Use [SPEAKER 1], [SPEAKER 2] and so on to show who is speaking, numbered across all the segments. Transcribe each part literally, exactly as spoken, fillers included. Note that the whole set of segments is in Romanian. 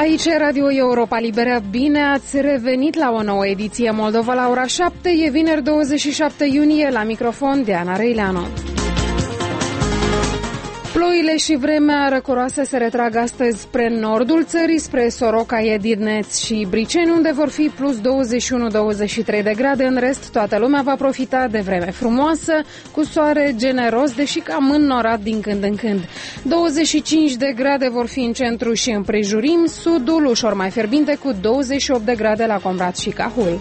[SPEAKER 1] Aici e Radio Europa Liberă. Bine ați revenit la o nouă ediție Moldova la ora șapte. E vineri douăzeci și șapte iunie, la microfon Diana Reileanu. Ploile și vremea răcoroasă se retrag astăzi spre nordul țării, spre Soroca, Edineț și Briceni, unde vor fi plus douăzeci și unu douăzeci și trei de grade. În rest, toată lumea va profita de vreme frumoasă, cu soare generos, deși cam înnorat din când în când. douăzeci și cinci de grade vor fi în centru și împrejurim, sudul ușor mai fierbinte cu douăzeci și opt de grade la Comrat și Cahul.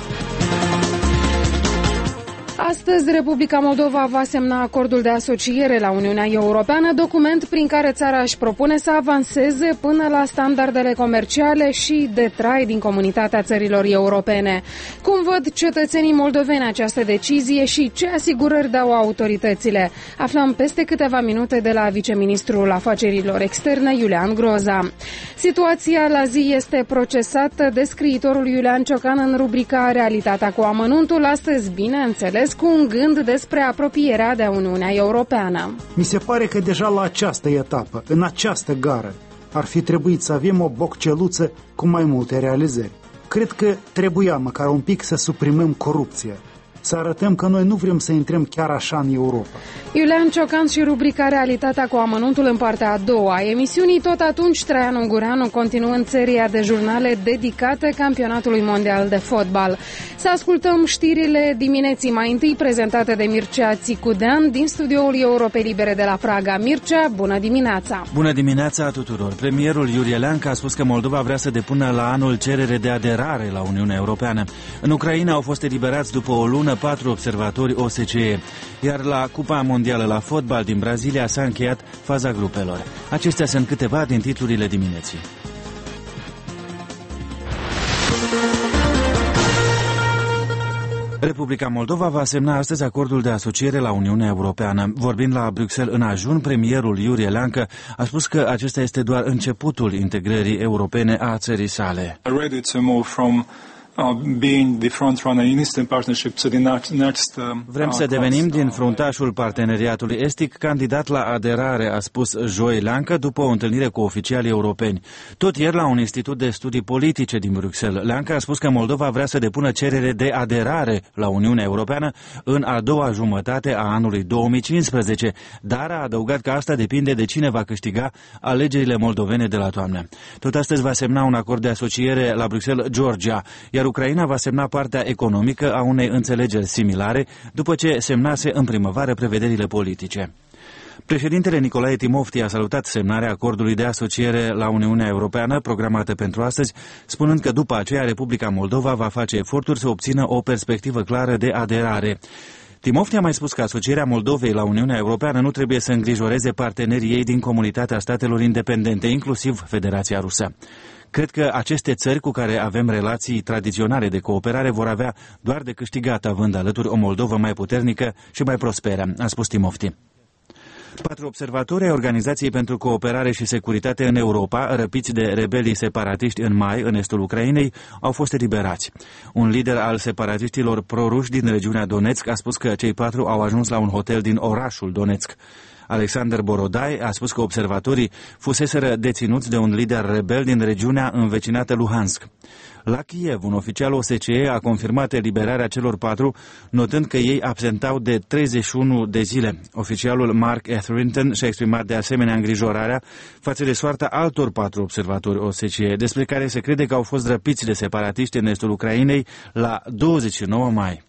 [SPEAKER 1] Astăzi, Republica Moldova va semna acordul de asociere la Uniunea Europeană, document prin care țara își propune să avanseze până la standardele comerciale și de trai din comunitatea țărilor europene. Cum văd cetățenii moldoveni această decizie și ce asigurări dau autoritățile? Aflăm peste câteva minute de la viceministrul afacerilor externe, Iulian Groza. Situația la zi este procesată de scriitorul Iulian Ciocan în rubrica Realitatea cu amănuntul, astăzi, bineînțeles, cu un gând despre apropierea de Uniunea Europeană.
[SPEAKER 2] Mi se pare că deja la această etapă, în această gară, ar fi trebuit să avem o bocceluță cu mai multe realizări. Cred că trebuia măcar un pic să suprimăm corupția, să arătăm că noi nu vrem să intrăm chiar așa în Europa.
[SPEAKER 1] Iulian Ciocan și rubrica Realitatea cu amănuntul în partea a doua a emisiunii. Tot atunci, Traian Ungureanu continuând seria de jurnale dedicate campionatului mondial de fotbal. Să ascultăm știrile dimineții, mai întâi prezentate de Mircea Țicudean din studioul Europei Libere de la Praga. Mircea, bună dimineața!
[SPEAKER 3] Bună dimineața tuturor! Premierul Iurie Leancă a spus că Moldova vrea să depună la anul cerere de aderare la Uniunea Europeană. În Ucraina au fost eliberați după o lună patru observatori O S C E, iar la Cupa Mondială la fotbal din Brazilia s-a încheiat faza grupelor. Acestea sunt câteva din titlurile dimineții. Republica Moldova va semna astăzi acordul de asociere la Uniunea Europeană. Vorbind la Bruxelles în ajun, premierul Iurie Leancă a spus că acesta este doar începutul integrării europene a țării sale. Vrem să devenim din fruntașul parteneriatului estic candidat la aderare, a spus joi Leancă după o întâlnire cu oficialii europeni. Tot ieri la un institut de studii politice din Bruxelles, Leancă a spus că Moldova vrea să depună cerere de aderare la Uniunea Europeană în a doua jumătate a anului două mii cincisprezece, dar a adăugat că asta depinde de cine va câștiga alegerile moldovene de la toamnă. Tot astăzi va semna un acord de asociere la Bruxelles, Georgia, iar Ucraina va semna partea economică a unei înțelegeri similare, după ce semnase în primăvară prevederile politice. Președintele Nicolae Timofti a salutat semnarea acordului de asociere la Uniunea Europeană programată pentru astăzi, spunând că după aceea Republica Moldova va face eforturi să obțină o perspectivă clară de aderare. Timofti a mai spus că asocierea Moldovei la Uniunea Europeană nu trebuie să îngrijoreze partenerii ei din comunitatea statelor independente, inclusiv Federația Rusă. Cred că aceste țări cu care avem relații tradiționale de cooperare vor avea doar de câștigat având alături o Moldovă mai puternică și mai prosperă, a spus Timofti. Patru observatori ai Organizației pentru Cooperare și Securitate în Europa, răpiți de rebelii separatiști în mai în estul Ucrainei, au fost eliberați. Un lider al separatiștilor proruși din regiunea Donetsk a spus că cei patru au ajuns la un hotel din orașul Donetsk. Alexander Borodai a spus că observatorii fuseseră deținuți de un lider rebel din regiunea învecinată Luhansk. La Kiev, un oficial O S C E a confirmat eliberarea celor patru, notând că ei absentau de treizeci și unu de zile. Oficialul Mark Etherington și-a exprimat de asemenea îngrijorarea față de soarta altor patru observatori O S C E, despre care se crede că au fost răpiți de separatiști în estul Ucrainei la douăzeci și nouă mai.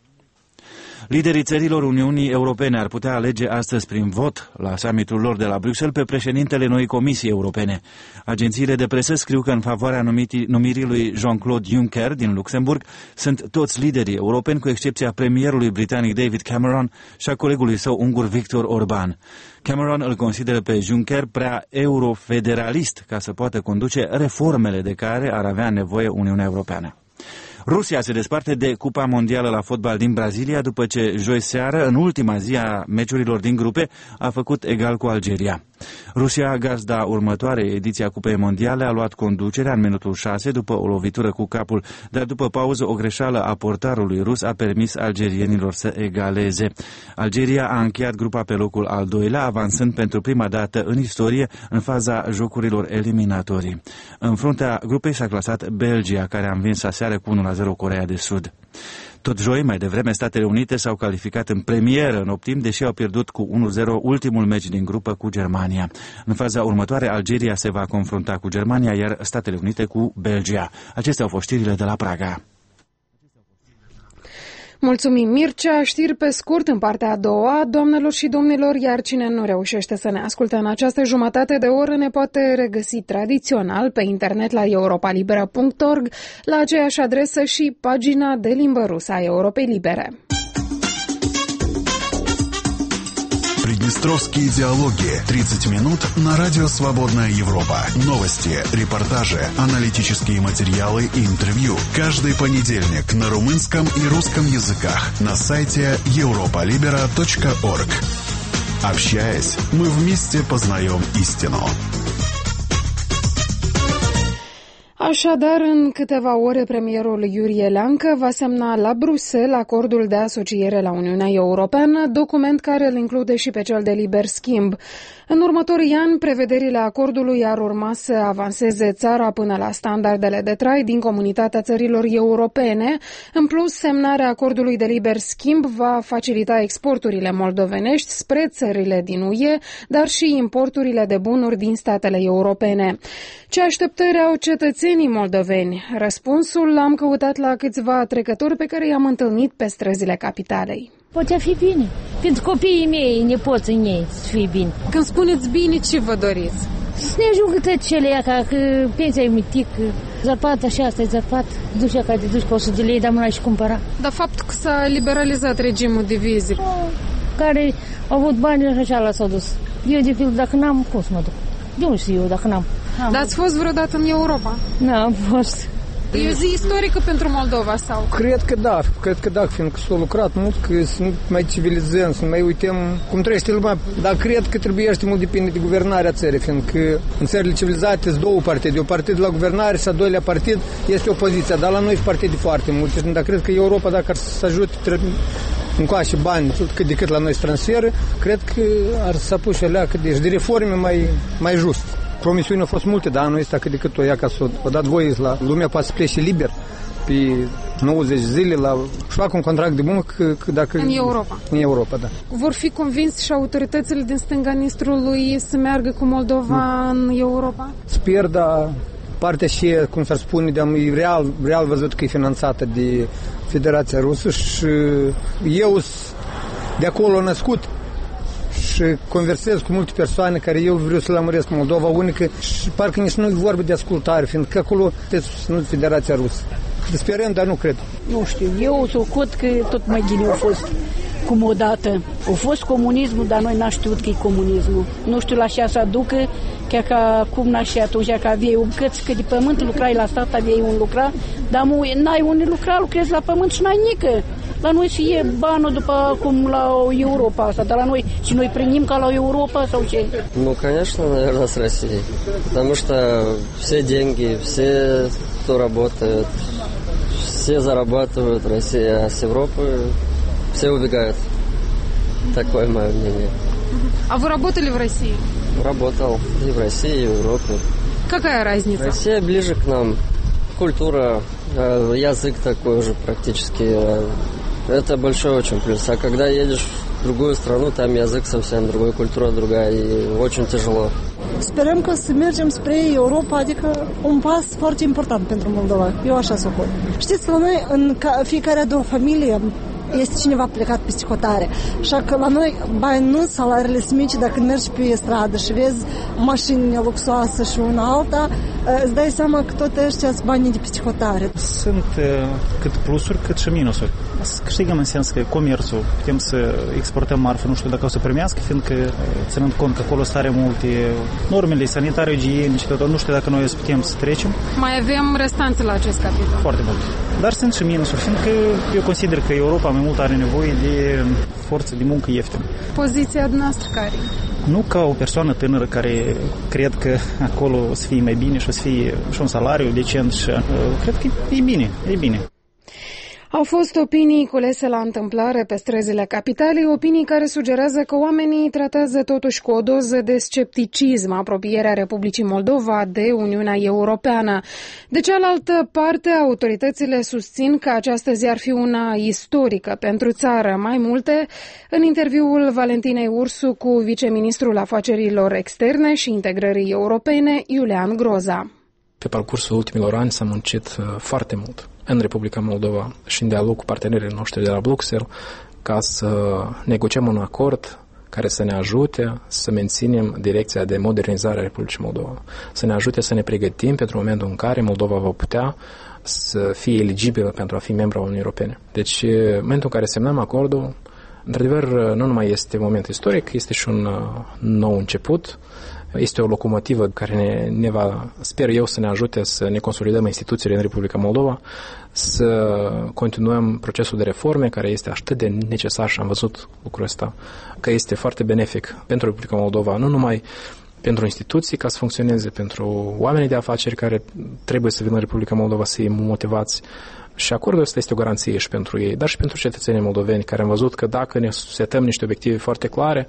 [SPEAKER 3] Liderii țărilor Uniunii Europene ar putea alege astăzi prin vot la summitul lor de la Bruxelles pe președintele noii Comisii Europene. Agențiile de presă scriu că în favoarea numirii lui Jean-Claude Juncker din Luxemburg sunt toți liderii europeni, cu excepția premierului britanic David Cameron și a colegului său ungur Viktor Orban. Cameron îl consideră pe Juncker prea eurofederalist ca să poată conduce reformele de care ar avea nevoie Uniunea Europeană. Rusia se desparte de Cupa Mondială la fotbal din Brazilia după ce joi seară, în ultima zi a meciurilor din grupe, a făcut egal cu Algeria. Rusia, gazda următoarei ediții a Cupei Mondiale, a luat conducerea în minutul șase după o lovitură cu capul, dar după pauză o greșeală a portarului rus a permis algerienilor să egaleze. Algeria a încheiat grupa pe locul al doilea, avansând pentru prima dată în istorie în faza jocurilor eliminatorii. În fruntea grupei s-a clasat Belgia, care a învins aseară cu unu la zero Coreea de Sud. Tot joi, mai devreme, Statele Unite s-au calificat în premieră în optim, deși au pierdut cu unu zero ultimul meci din grupă cu Germania. În faza următoare, Algeria se va confrunta cu Germania, iar Statele Unite cu Belgia. Acestea au fost știrile de la Praga.
[SPEAKER 1] Mulțumim, Mircea. Știri pe scurt în partea a doua, doamnelor și domnilor, iar cine nu reușește să ne asculte în această jumătate de oră ne poate regăsi tradițional pe internet la europa libera punct org, la aceeași adresă și pagina de limbă rusă a Europei Libere.
[SPEAKER 4] Приднестровские диалоги. тридцать минут на радио «Свободная Европа». Новости, репортажи, аналитические материалы и интервью. Каждый понедельник на румынском и русском языках на сайте europa libera точка org. Общаясь, мы вместе познаем истину.
[SPEAKER 1] Așadar, în câteva ore, premierul Iurie Leancă va semna la Bruxelles acordul de asociere la Uniunea Europeană, document care îl include și pe cel de liber schimb. În următorii ani, prevederile acordului ar urma să avanseze țara până la standardele de trai din comunitatea țărilor europene. În plus, semnarea acordului de liber schimb va facilita exporturile moldovenești spre țările din U E, dar și importurile de bunuri din statele europene. Ce așteptări au cetățenii moldoveni? Răspunsul l-am căutat la câțiva trecători pe care i-am întâlnit pe străzile capitalei.
[SPEAKER 5] Poate fi bine. Pentru copiii mei, nepoții ei, să fie bine.
[SPEAKER 1] Când spuneți bine, ce vă doriți?
[SPEAKER 5] Să ne ajungă tot cele aia, ca că pensia e mitică, zarpată așa, asta e zarpată, duce ca de duci pe o sută de lei, dar mâna și cumpăra.
[SPEAKER 1] Dar faptul că s-a liberalizat regimul de vize.
[SPEAKER 5] Care au avut bani, așa la s-au dus. Eu, de pildă, dacă n-am, cum să mă duc? De unde știu eu, dacă n-am?
[SPEAKER 1] Dar ați fost vreodată în Europa?
[SPEAKER 5] N-am fost.
[SPEAKER 1] E o zi istorică pentru Moldova sau?
[SPEAKER 6] Cred că da, cred că da, fiindcă s-a lucrat mult, că să nu mai civilizăm, să nu mai uităm cum trăiește lumea. Dar cred că trebuie să mult depinde de guvernarea țării, fiindcă în țările civilizate sunt două partide. O partid la guvernare și a doilea partid este opoziția, dar la noi sunt partide foarte multe. Dar cred că Europa, dacă ar să ajute încoace bani cât de cât la noi transferă, cred că ar să apuce alea cât de, de reforme mai, mai just. Promisiunile au fost multe, dar anul ăsta cât de cât o ia ca să o dat voie la lumea poate să plece liber pe nouăzeci zile la, și fac un contract de muncă că, că dacă...
[SPEAKER 1] În Europa.
[SPEAKER 6] În Europa, da.
[SPEAKER 1] Vor fi convins și autoritățile din stânga Nistrului să meargă cu Moldova nu. în Europa?
[SPEAKER 6] Sper, dar partea și, cum s-ar spune, de e real, real văzut că e finanțată de Federația Rusă și eu de acolo născut și conversez cu multe persoane care eu vreau să lămuresc Moldova unică și parcă nici nu vorbe de ascultare, fiindcă acolo este susținut Federația Rusă. Sperăm, dar nu cred.
[SPEAKER 7] Nu știu, eu socot că tot mai gine a fost cum odată. A fost comunismul, dar noi n-am știut că e comunismul. Nu știu la ce să aducă, chiar că acum n-aș și atunci, că aveai un cățcă de pământ, lucrai la stat, aveai un lucra, dar n-ai unde lucra, lucrezi la pământ și n-ai nică. La noi și e banul după cum la Europa asta, dar la noi și noi primim ca la Europa sau ce?
[SPEAKER 8] Ну, конечно, наверное, с Россией. Потому что все деньги, все, кто работает, все зарабатывают в России, а с Европы все убегают. Такое мое мнение.
[SPEAKER 1] А вы работали в России?
[SPEAKER 8] Работал и в России, и в Европе.
[SPEAKER 1] Какая разница?
[SPEAKER 8] Россия ближе к нам. Культура, язык такой же практически. Это большой очень плюс. А когда едешь в другую страну, там язык совсем другой, культура другая, и очень тяжело.
[SPEAKER 9] Sperăm că să mergem spre Europa, adică un pas foarte important pentru Moldova. Eu așa socot. Știți, la noi, în fiecare a doua familie, este cineva plecat peste hotare. Așa că la noi bani nu, salariile sunt mici, dacă mergi pe stradă și vezi mașini luxoase și una alta, îți dai seama că tot ăștia sunt banii de peste hotare.
[SPEAKER 10] Sunt cât plusuri, cât și minusuri. Să câștigăm în sens că comerțul, putem să exportăm marfă, nu știu dacă o să primească, fiindcă ținând cont că acolo stare multe normele sanitare, igienice, tot, nu știu dacă noi o să putem să trecem.
[SPEAKER 1] Mai avem restanțe la acest capitol.
[SPEAKER 10] Foarte mult. Dar sunt și minusuri, fiindcă eu consider că Europa mai mult are nevoie de forță de muncă ieftină.
[SPEAKER 1] Poziția noastră care?
[SPEAKER 10] Nu ca o persoană tânără care cred că acolo o să fie mai bine și o să fie și un salariu decent și cred că e bine, e bine.
[SPEAKER 1] Au fost opinii culese la întâmplare pe străzile capitalei, opinii care sugerează că oamenii tratează totuși cu o doză de scepticism apropierea Republicii Moldova de Uniunea Europeană. De cealaltă parte, autoritățile susțin că această zi ar fi una istorică pentru țară. Mai multe în interviul Valentinei Ursu cu viceministrul afacerilor externe și integrării europene, Iulian Groza.
[SPEAKER 11] Pe parcursul ultimilor ani s-a muncit foarte mult în Republica Moldova și în dialog cu partenerii noștri de la Bruxelles ca să negociem un acord care să ne ajute să menținem direcția de modernizare a Republicii Moldova, să ne ajute să ne pregătim pentru momentul în care Moldova va putea să fie eligibilă pentru a fi membru a Uniunii Europene. Deci, în momentul în care semnăm acordul, într-adevăr, nu numai este un moment istoric, este și un nou început. Este o locomotivă care ne, ne va, sper eu, să ne ajute să ne consolidăm instituțiile în Republica Moldova, să continuăm procesul de reforme care este atât de necesar și am văzut lucrul ăsta, că este foarte benefic pentru Republica Moldova, nu numai pentru instituții ca să funcționeze, pentru oamenii de afaceri care trebuie să vină în Republica Moldova să fie motivați. Și acordul ăsta este o garanție și pentru ei, dar și pentru cetățenii moldoveni, care am văzut că dacă ne setăm niște obiective foarte clare,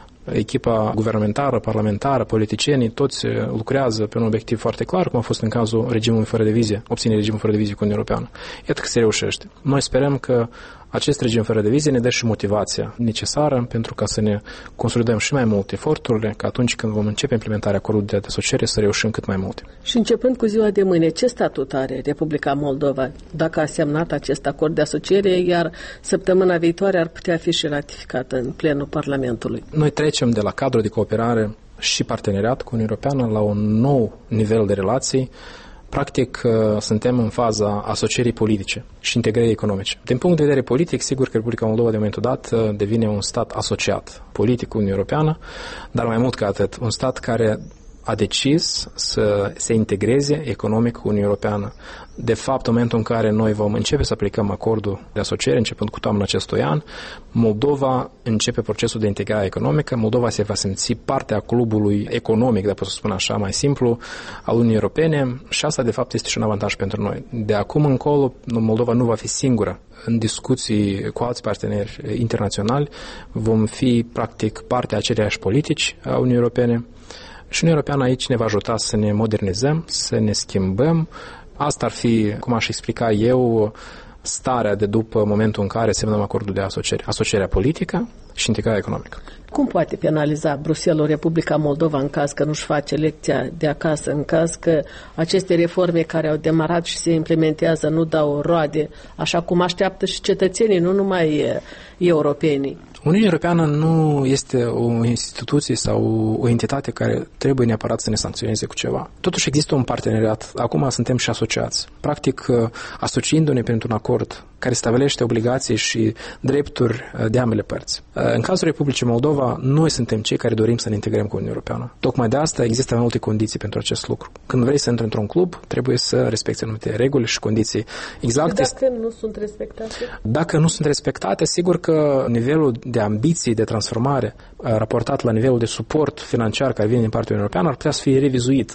[SPEAKER 11] echipa guvernamentară, parlamentară, politicienii, toți lucrează pe un obiectiv foarte clar, cum a fost în cazul regimului fără de vize, obținerea regimului fără de vize cu Uniunea Europeană. Iată că se reușește. Noi sperăm că acest regim fără de vize ne dă și motivația necesară pentru ca să ne consolidăm și mai mult eforturile, ca atunci când vom începe implementarea acordului de asociere să reușim cât mai multe.
[SPEAKER 12] Și începând cu ziua de mâine, ce statut are Republica Moldova dacă a semnat acest acord de asociere, iar săptămâna viitoare ar putea fi și ratificată în plenul Parlamentului?
[SPEAKER 11] Noi trecem de la cadrul de cooperare și parteneriat cu Uniunea Europeană la un nou nivel de relații. Practic, suntem în faza asocierii politice și integrării economice. Din punct de vedere politic, sigur că Republica Moldova de momentul dat devine un stat asociat politic cu Uniunea Europeană, dar mai mult ca atât, un stat care a decis să se integreze economic cu Uniunea Europeană. De fapt, în momentul în care noi vom începe să aplicăm acordul de asociere, începând cu toamna acestui an, Moldova începe procesul de integrare economică, Moldova se va simți parte a clubului economic, dacă pot să spun așa, mai simplu, al Uniunii Europene și asta, de fapt, este și un avantaj pentru noi. De acum încolo, Moldova nu va fi singură în discuții cu alți parteneri internaționali, vom fi, practic, parte a aceleiași politici a Uniunii Europene. Și Uniunea Europeană aici ne va ajuta să ne modernizăm, să ne schimbăm. Asta ar fi, cum aș explica eu, starea de după momentul în care semnăm acordul de asociere. Asocierea politică și integrarea economică.
[SPEAKER 12] Cum poate penaliza Bruxelles Republica Moldova în caz că nu-și face lecția de acasă, în caz că aceste reforme care au demarat și se implementează nu dau roade, așa cum așteaptă și cetățenii, nu numai europenii?
[SPEAKER 11] Uniunea Europeană nu este o instituție sau o entitate care trebuie neapărat să ne sancționeze cu ceva. Totuși există un parteneriat. Acum suntem și asociați. Practic, asociindu-ne printr-un acord care stabilește obligații și drepturi de ambele părți. În cazul Republicii Moldova, noi suntem cei care dorim să ne integrăm cu Uniunea Europeană. Tocmai de asta există mai multe condiții pentru acest lucru. Când vrei să intri într-un club, trebuie să respecti anumite reguli și condiții exacte.
[SPEAKER 12] Și dacă nu sunt respectate?
[SPEAKER 11] Dacă nu sunt respectate, sigur că nivelul de ambiții de transformare raportat la nivelul de suport financiar care vine din partea Uniunii Europeană ar putea să fie revizuit.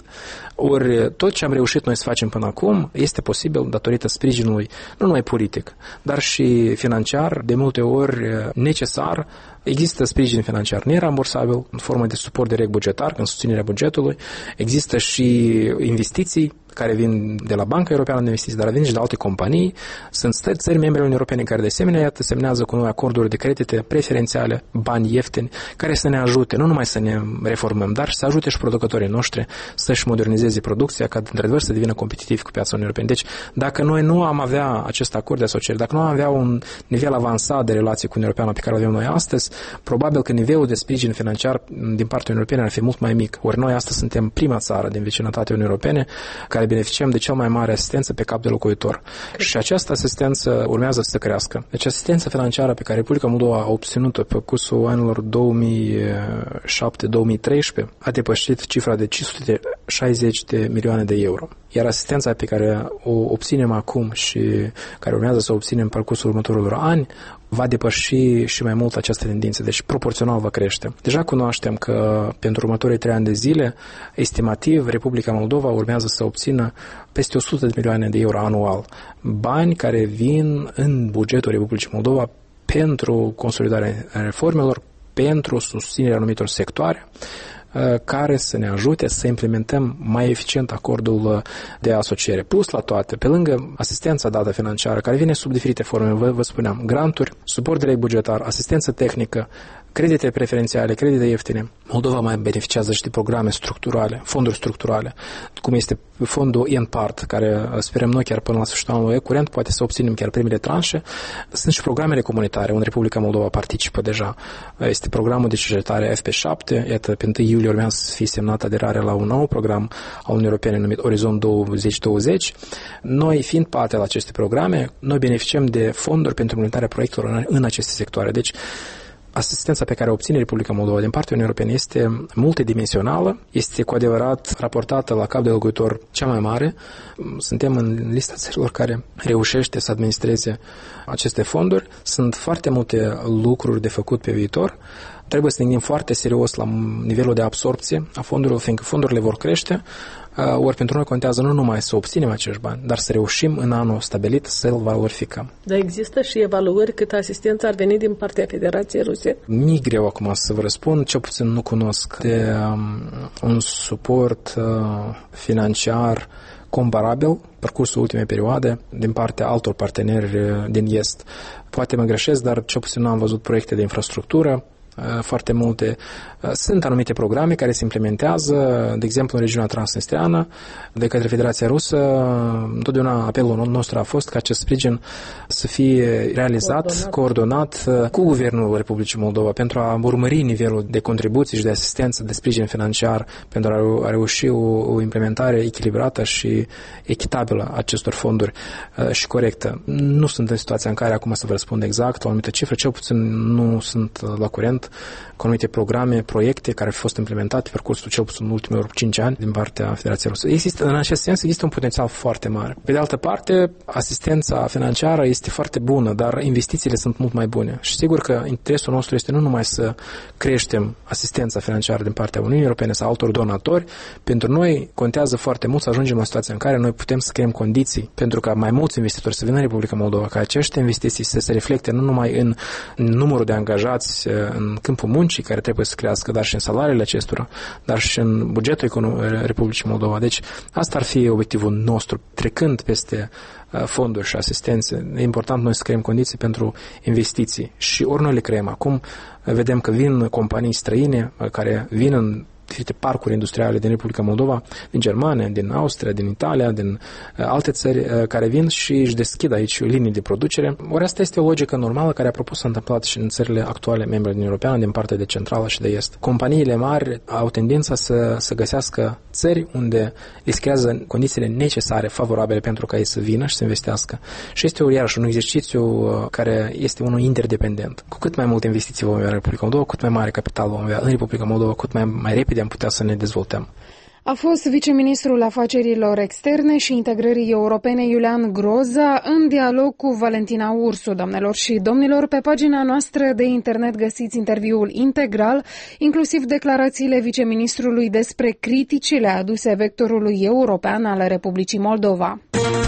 [SPEAKER 11] Ori tot ce am reușit noi să facem până acum este posibil datorită sprijinului nu numai politic, dar și financiar, de multe ori necesar. Există sprijin financiar nerambursabil în formă de suport direct bugetar, în susținerea bugetului. Există și investiții care vin de la Banca Europeană de Investiții, dar vin și de alte companii. Sunt țări, țări membre Uniunii Europene care de asemenea iată, semnează cu noi acorduri de credite preferențiale, bani ieftini, care să ne ajute, nu numai să ne reformăm, dar să ajute și producătorii noștri să-și modernizeze producția, ca într-adevăr să devină competitivi cu piața Uniunii Europene. Deci, dacă noi nu am avea acest acord de asociere, dacă nu am avea un nivel avansat de relații cu Uniunea Europeană pe care o avem noi astăzi, probabil că nivelul de sprijin financiar din partea Uniunii Europene ar fi mult mai mic. Ori noi astăzi suntem prima țară din vecinătatea Uniunii Europene care beneficiem de cea mai mare asistență pe cap de locuitor. Și această asistență urmează să crească. Deci asistența financiară pe care Republica Moldova a obținut-o pe cursul anilor două mii șapte două mii treisprezece a depășit cifra de cinci sute șaizeci de milioane de euro. Iar asistența pe care o obținem acum și care urmează să o obținem în parcursul următorilor ani va depăși și mai mult această tendință, deci proporțional va crește. Deja cunoaștem că pentru următorii trei ani de zile, estimativ, Republica Moldova urmează să obțină peste o sută de milioane de euro anual. Bani care vin în bugetul Republicii Moldova pentru consolidarea reformelor, pentru susținerea anumitor sectoare, care să ne ajute să implementăm mai eficient acordul de asociere. Plus la toate, pe lângă asistența dată financiară, care vine sub diferite forme, vă, vă spuneam, granturi, suport direct bugetar, asistență tehnică, credite preferențiale, credite ieftine. Moldova mai beneficiază și de programe structurale, fonduri structurale, cum este fondul N-Part, care sperăm noi chiar până la sfârșitul anului curent, poate să obținem chiar primele tranșe. Sunt și programele comunitare, unde Republica Moldova participă deja. Este programul de cercetare F P șapte, iată, pe întâi iulie urmează să fie semnată aderarea la un nou program al Uniunii Europene numit Orizont douăzeci douăzeci. Noi, fiind parte la aceste programe, noi beneficiem de fonduri pentru implementarea proiectelor în aceste sectoare. Deci, asistența pe care o obține Republica Moldova din partea Uniunii Europene este multidimensională, este cu adevărat raportată la cap de locuitor cea mai mare. Suntem în lista țărilor care reușește să administreze aceste fonduri. Sunt foarte multe lucruri de făcut pe viitor. Trebuie să ne gândim foarte serios la nivelul de absorpție a fondurilor, fiindcă fondurile vor crește. Ori pentru noi contează nu numai să obținem acești bani, dar să reușim în anul stabilit să-l valorificăm.
[SPEAKER 12] Dar există și evaluări cât asistența ar veni din partea Federației Ruse?
[SPEAKER 11] Mi-e greu acum să vă răspund, cel puțin nu cunosc de um, un suport uh, financiar comparabil parcursul ultimei perioade din partea altor parteneri din Est. Poate mă greșesc, dar cel puțin nu am văzut proiecte de infrastructură foarte multe. Sunt anumite programe care se implementează, de exemplu în regiunea transnistreană, de către Federația Rusă. Întotdeauna apelul nostru a fost ca acest sprijin să fie realizat, coordonat, coordonat cu Guvernul Republicii Moldova pentru a urmări nivelul de contribuții și de asistență, de sprijin financiar, pentru a reuși o, o implementare echilibrată și echitabilă a acestor fonduri și corectă. Nu sunt în situația în care acum să vă răspund exact o anumită cifră, cel puțin nu sunt la curent cu anumite programe, proiecte care au fost implementate pe parcursul cel puțin în ultimii cinci ani din partea Federației Rusă. Există, în acest sens, există un potențial foarte mare. Pe de altă parte, asistența financiară este foarte bună, dar investițiile sunt mult mai bune. Și sigur că interesul nostru este nu numai să creștem asistența financiară din partea Uniunii Europene sau altor donatori. Pentru noi contează foarte mult să ajungem la situația în care noi putem să creăm condiții pentru ca mai mulți investitori să vină în Republica Moldova, ca aceste investiții să se reflecte nu numai în numărul de angajați în câmpul muncii, care trebuie să crească, dar și în salariile acestora, dar și în bugetul Republicii Moldova. Deci asta ar fi obiectivul nostru, trecând peste fonduri și asistențe. E important noi să creăm condiții pentru investiții și ori noi le creăm. Acum vedem că vin companii străine care vin în diferite parcuri industriale din Republica Moldova, din Germania, din Austria, din Italia, din uh, alte țări uh, care vin și își deschid aici linii de producere. Ori asta este o logică normală care a propus s-a întâmplat și în țările actuale membre din Europeană, din partea de centrală și de est. Companiile mari au tendința să, să găsească țări unde le creează condițiile necesare, favorabile pentru ca ei să vină și să investească. Și este o, iarăși un exercițiu uh, care este unul interdependent. Cu cât mai multe investiții vom avea în Republica Moldova, cât mai mare capital vom avea în Republica Moldova, cât mai, mai repede am putea să ne dezvoltăm.
[SPEAKER 1] A fost viceministrul afacerilor externe și integrării europene Iulian Groza în dialog cu Valentina Ursu. Doamnelor și domnilor, pe pagina noastră de internet găsiți interviul integral, inclusiv declarațiile viceministrului despre criticile aduse vectorului european al Republicii Moldova.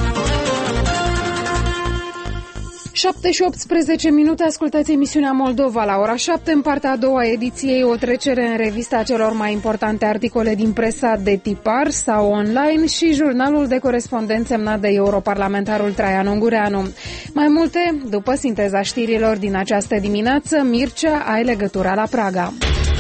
[SPEAKER 1] șapte și optsprezece minute, ascultați emisiunea Moldova la ora șapte, în partea a doua ediției, o trecere în revista celor mai importante articole din presa de tipar sau online și jurnalul de corespondent semnat de europarlamentarul Traian Ungureanu. Mai multe, după sinteza știrilor din această dimineață, Mircea, ai legătura la Praga.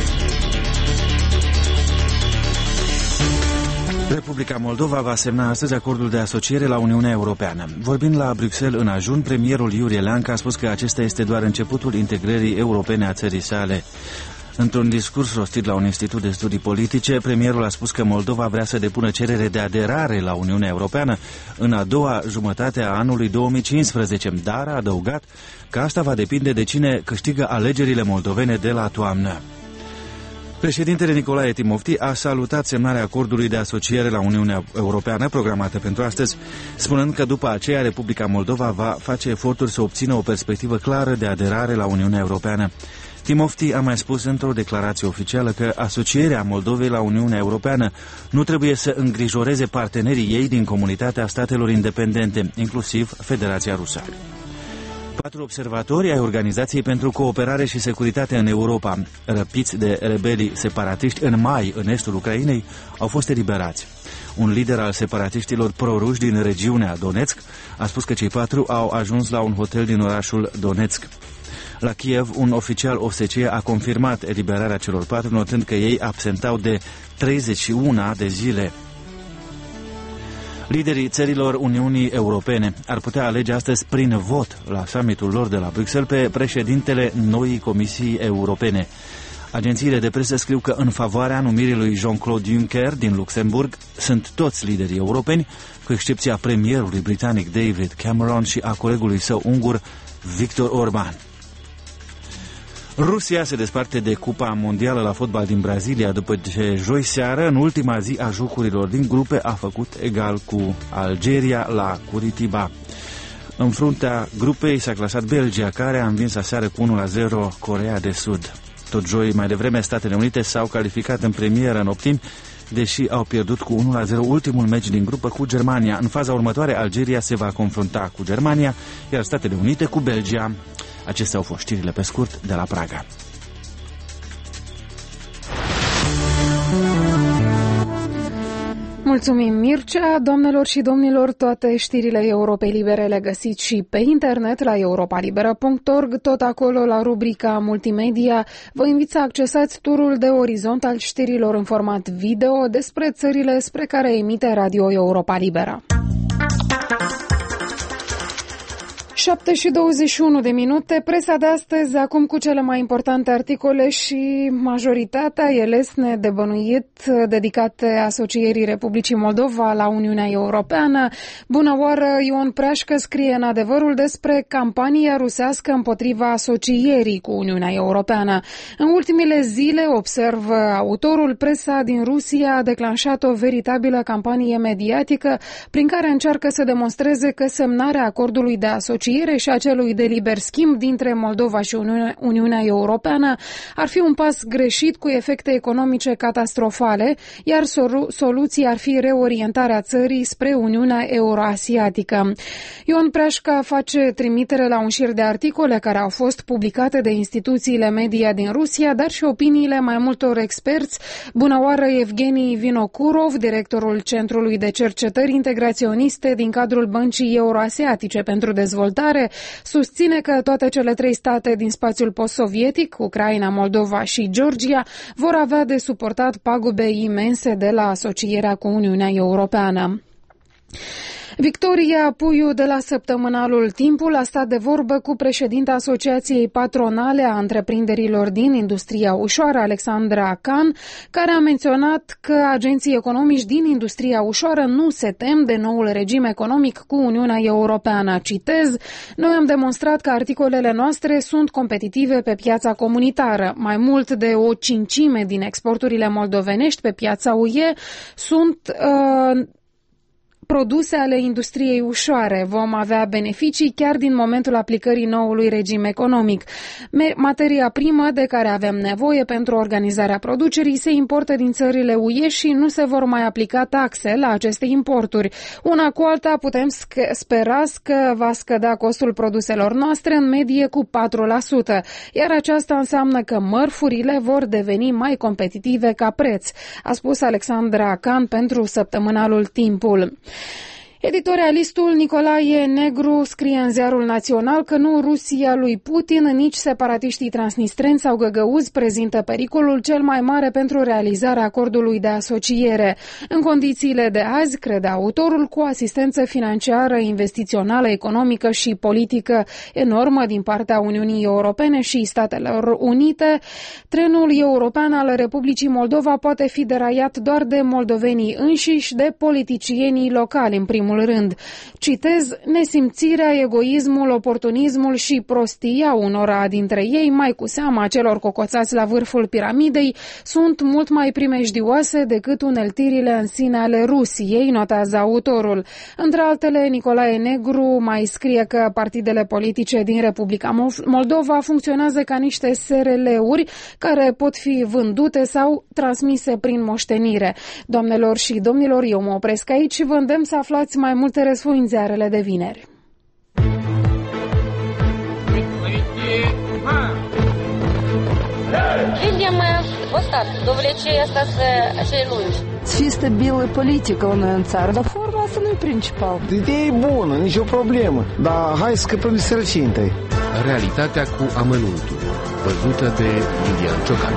[SPEAKER 3] Republica Moldova va semna astăzi acordul de asociere la Uniunea Europeană. Vorbind la Bruxelles în ajun, premierul Iurie Leancă a spus că acesta este doar începutul integrării europene a țării sale. Într-un discurs rostit la un institut de studii politice, premierul a spus că Moldova vrea să depună cerere de aderare la Uniunea Europeană în a doua jumătate a anului două mii cincisprezece, dar a adăugat că asta va depinde de cine câștigă alegerile moldovene de la toamnă. Președintele Nicolae Timofti a salutat semnarea acordului de asociere la Uniunea Europeană programată pentru astăzi, spunând că după aceea Republica Moldova va face eforturi să obțină o perspectivă clară de aderare la Uniunea Europeană. Timofti a mai spus într-o declarație oficială că asocierea Moldovei la Uniunea Europeană nu trebuie să îngrijoreze partenerii ei din comunitatea statelor independente, inclusiv Federația Rusă. Patru observatori ai Organizației pentru Cooperare și Securitate în Europa, răpiți de rebelii separatiști în mai în estul Ucrainei, au fost eliberați. Un lider al separatiștilor proruși din regiunea Donetsk a spus că cei patru au ajuns la un hotel din orașul Donetsk. La Kiev, un oficial O S C E a confirmat eliberarea celor patru, notând că ei absentau de treizeci și unu de zile. Liderii țărilor Uniunii Europene ar putea alege astăzi prin vot la summitul lor de la Bruxelles pe președintele noii Comisii Europene. Agențiile de presă scriu că în favoarea numirii lui Jean-Claude Juncker din Luxemburg sunt toți liderii europeni, cu excepția premierului britanic David Cameron și a colegului său ungur Viktor Orban. Rusia se desparte de Cupa Mondială la fotbal din Brazilia după ce joi seară, în ultima zi a jocurilor din grupe, a făcut egal cu Algeria la Curitiba. În fruntea grupei s-a clasat Belgia, care a învins aseară cu unu la zero Coreea de Sud. Tot joi, mai devreme, Statele Unite s-au calificat în premieră în optimi, deși au pierdut cu unu la zero ultimul meci din grupă cu Germania. În faza următoare, Algeria se va confrunta cu Germania, iar Statele Unite cu Belgia. Acestea au fost știrile pe scurt de la Praga.
[SPEAKER 1] Mulțumim, Mircea. Doamnelor și domnilor, toate știrile Europei Libere le găsiți și pe internet la europa liberă punct org, tot acolo la rubrica Multimedia. Vă invit să accesați turul de orizont al știrilor în format video despre țările spre care emite Radio Europa Liberă. șapte și douăzeci și unu de minute, presa de astăzi, acum cu cele mai importante articole și majoritatea e lesne de bănuit dedicate asocierii Republicii Moldova la Uniunea Europeană. Bună oară, Ion Preașcă scrie în Adevărul despre campania rusească împotriva asocierii cu Uniunea Europeană. În ultimele zile, observă autorul, presa din Rusia a declanșat o veritabilă campanie mediatică prin care încearcă să demonstreze că semnarea acordului de asociere și a celui de liber schimb dintre Moldova și Uniunea, Uniunea Europeană ar fi un pas greșit cu efecte economice catastrofale, iar soluția ar fi reorientarea țării spre Uniunea Euroasiatică. Ion Preașca face trimitere la un șir de articole care au fost publicate de instituțiile media din Rusia, dar și opiniile mai multor experți. Bună oară, Evgeni Vinokurov, directorul Centrului de Cercetări Integraționiste din cadrul Băncii Euroasiatice pentru Dezvoltare, susține că toate cele trei state din spațiul post-sovietic, Ucraina, Moldova și Georgia, vor avea de suportat pagube imense de la asocierea cu Uniunea Europeană. Victoria Puiu de la săptămânalul Timpul a stat de vorbă cu președinta Asociației Patronale a Întreprinderilor din Industria Ușoară, Alexandra Can, care a menționat că agenții economici din industria ușoară nu se tem de noul regim economic cu Uniunea Europeană. Citez: noi am demonstrat că articolele noastre sunt competitive pe piața comunitară. Mai mult de o cincime din exporturile moldovenești pe piața U E sunt uh, produse ale industriei ușoare. Vom avea beneficii chiar din momentul aplicării noului regim economic. Materia primă de care avem nevoie pentru organizarea producerii se importă din țările U E și nu se vor mai aplica taxe la aceste importuri. Una cu alta putem spera că va scădea costul produselor noastre în medie cu patru la sută, iar aceasta înseamnă că mărfurile vor deveni mai competitive ca preț, a spus Alexandra Can pentru săptămânalul Timpul. Editorialistul Nicolae Negru scrie în Ziarul Național că nu Rusia lui Putin, nici separatiștii transnistreni sau găgăuzi prezintă pericolul cel mai mare pentru realizarea acordului de asociere. În condițiile de azi, crede autorul, cu asistență financiară, investițională, economică și politică enormă din partea Uniunii Europene și Statelor Unite, trenul european al Republicii Moldova poate fi deraiat doar de moldovenii înșiși, de politicienii locali, în primul primul rând. Citez, nesimțirea, egoismul, oportunismul și prostia unora dintre ei, mai cu seama celor cocoțați la vârful piramidei, sunt mult mai primejdioase decât uneltirile în sine ale Rusiei, notează autorul. Între altele, Nicolae Negru mai scrie că partidele politice din Republica Moldova funcționează ca niște S R L-uri care pot fi vândute sau transmise prin moștenire. Doamnelor și domnilor, eu mă opresc aici și vă îndemn să aflați mai multe răsfoi în ziarele de vineri.
[SPEAKER 13] Видим вот так, довлечение остаться acei lungi.
[SPEAKER 9] Să fie stabilă politică la noi în țară, dar forma asta nu e principal.
[SPEAKER 14] Ideea e bună, nicio problemă, dar hai să scăpăm de sărăcie întâi.
[SPEAKER 15] Realitatea cu amănuntul, văzută de Lilian Ciocan.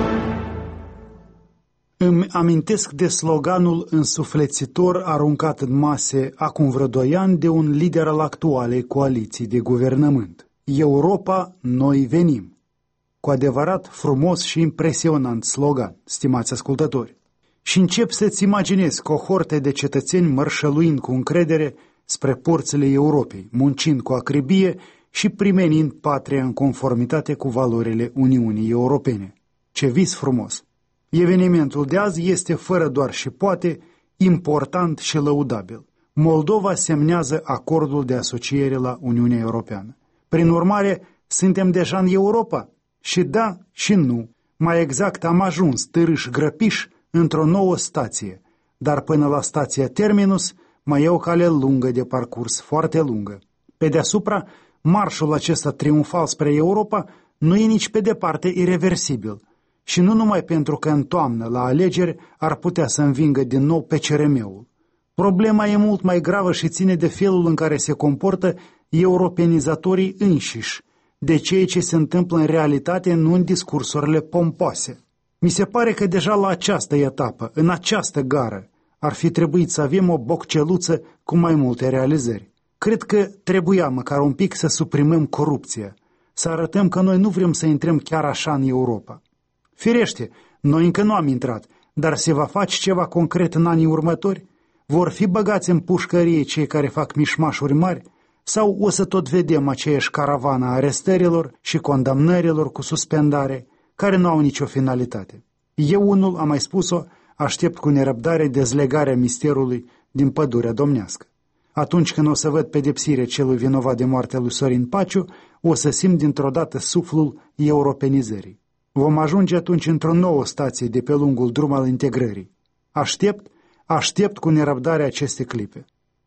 [SPEAKER 2] Îmi amintesc de sloganul însuflețitor aruncat în mase acum vreo doi ani de un lider al actualei coaliții de guvernământ. Europa, noi venim. Cu adevărat frumos și impresionant slogan, stimați ascultători. Și încep să-ți imaginezi cohorte de cetățeni mărșăluind cu încredere spre porțile Europei, muncind cu acribie și primenind patria în conformitate cu valorile Uniunii Europene. Ce vis frumos! Evenimentul de azi este fără doar și poate important și lăudabil. Moldova semnează acordul de asociere la Uniunea Europeană. Prin urmare, suntem deja în Europa? Și da și nu. Mai exact, am ajuns târâș grăpiș într-o nouă stație, dar până la stația terminus mai e o cale lungă de parcurs, foarte lungă. Pe deasupra, marșul acesta triumfal spre Europa nu e nici pe departe ireversibil. Și nu numai pentru că în toamnă, la alegeri, ar putea să învingă din nou P C R M-ul. Problema e mult mai gravă și ține de felul în care se comportă europenizatorii înșiși, de ceea ce se întâmplă în realitate, nu în discursurile pompoase. Mi se pare că deja la această etapă, în această gară, ar fi trebuit să avem o bocceluță cu mai multe realizări. Cred că trebuia măcar un pic să suprimăm corupția, să arătăm că noi nu vrem să intrăm chiar așa în Europa. Firește, noi încă nu am intrat, dar se va face ceva concret în anii următori? Vor fi băgați în pușcărie cei care fac mișmașuri mari? Sau o să tot vedem aceeași caravană a arestărilor și condamnărilor cu suspendare, care nu au nicio finalitate? Eu unul, am mai spus-o, aștept cu nerăbdare dezlegarea misterului din pădurea domnească. Atunci când o să văd pedepsirea celui vinovat de moartea lui Sorin Paciu, o să simt dintr-o dată suflul europenizării. Vom ajunge atunci într-o nouă stație de pe lungul drum al integrării. Aștept, aștept cu nerăbdare aceste clipe.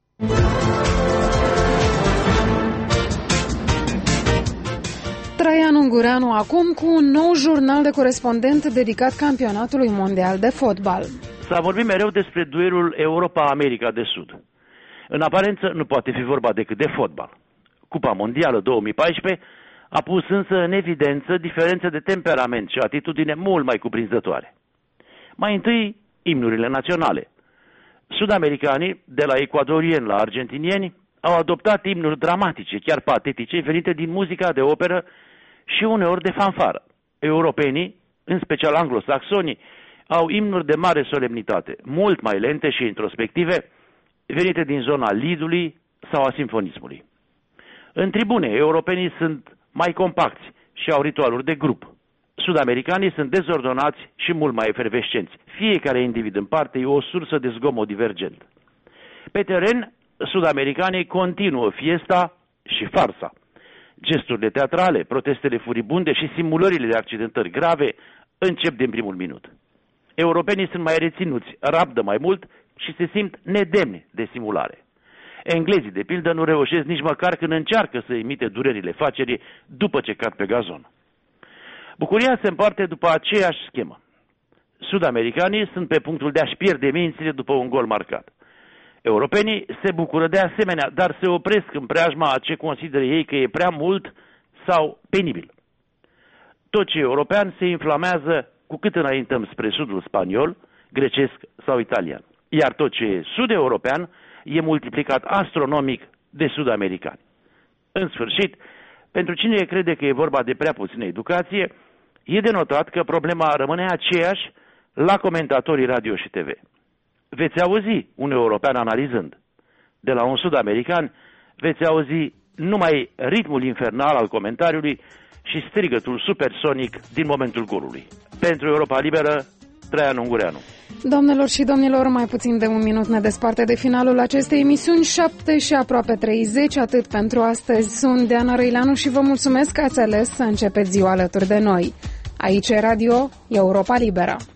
[SPEAKER 1] Traian Ungureanu acum cu un nou jurnal de corespondent dedicat campionatului mondial de fotbal.
[SPEAKER 16] S-a vorbit mereu despre duelul Europa-America de Sud. În aparență nu poate fi vorba decât de fotbal. Cupa Mondială două mii paisprezece a pus însă în evidență diferențe de temperament și atitudine mult mai cuprinzătoare. Mai întâi, imnurile naționale. Sud-americanii, de la ecuadorieni la argentinieni, au adoptat imnuri dramatice, chiar patetice, venite din muzica de operă și uneori de fanfară. Europenii, în special anglosaxonii, au imnuri de mare solemnitate, mult mai lente și introspective, venite din zona liedului sau a simfonismului. În tribune, europenii sunt mai compacți și au ritualuri de grup. Sud-americanii sunt dezordonați și mult mai efervescenți. Fiecare individ în parte e o sursă de zgomot divergent. Pe teren, sud-americanii continuă fiesta și farsa. Gesturile teatrale, protestele furibunde și simulările de accidentări grave încep din primul minut. Europenii sunt mai reținuți, rabdă mai mult și se simt nedemni de simulare. Englezii, de pildă, nu reușesc nici măcar când încearcă să imite durerile facerii după ce cad pe gazon. Bucuria se împarte după aceeași schemă. Sud-americanii sunt pe punctul de a-și pierde mințile după un gol marcat. Europenii se bucură de asemenea, dar se opresc în preajma a ce consideră ei că e prea mult sau penibil. Tot ce e european se inflamează cu cât înaintăm spre sudul spaniol, grecesc sau italian. Iar tot ce e sud-european e multiplicat astronomic de sud-americani. În sfârșit, pentru cine crede că e vorba de prea puțină educație, e de notat că problema rămâne aceeași la comentatorii radio și T V. Veți auzi un european analizând. de la un sud-american, veți auzi numai ritmul infernal al comentariului și strigătul supersonic din momentul golului. Pentru Europa Liberă, Traian Ungureanu.
[SPEAKER 1] Doamnelor și domnilor, mai puțin de un minut ne desparte de finalul acestei emisiuni, șapte și aproape treizeci, atât pentru astăzi. Sunt Diana Răileanu și vă mulțumesc că ați ales să începeți ziua alături de noi. Aici e Radio Europa Liberă.